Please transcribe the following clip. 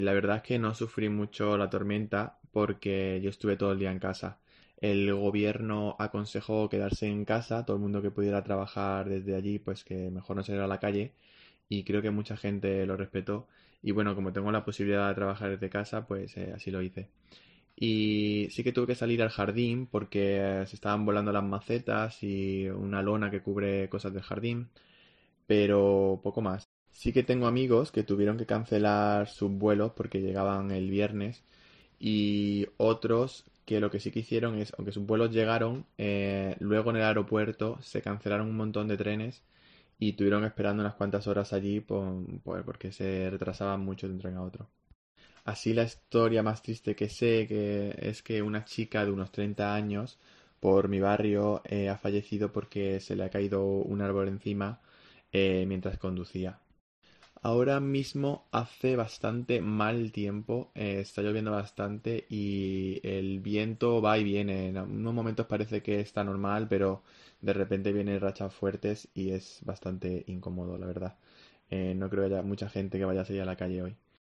La verdad es que no sufrí mucho la tormenta porque yo estuve todo el día en casa. El gobierno aconsejó quedarse en casa, todo el mundo que pudiera trabajar desde allí, pues que mejor no salir a la calle y creo que mucha gente lo respetó. Y bueno, como tengo la posibilidad de trabajar desde casa, pues así lo hice. Y sí que tuve que salir al jardín porque se estaban volando las macetas y una lona que cubre cosas del jardín, pero poco más. Sí que tengo amigos que tuvieron que cancelar sus vuelos porque llegaban el viernes y otros que lo que sí que hicieron es, aunque sus vuelos llegaron, luego en el aeropuerto se cancelaron un montón de trenes y tuvieron esperando unas cuantas horas allí porque se retrasaban mucho de un tren a otro. Así la historia más triste que sé que es que una chica de unos 30 años por mi barrio ha fallecido porque se le ha caído un árbol encima mientras conducía. Ahora mismo hace bastante mal tiempo, está lloviendo bastante y el viento va y viene. En unos momentos parece que está normal, pero de repente vienen rachas fuertes y es bastante incómodo, la verdad. No creo que haya mucha gente que vaya a salir a la calle hoy.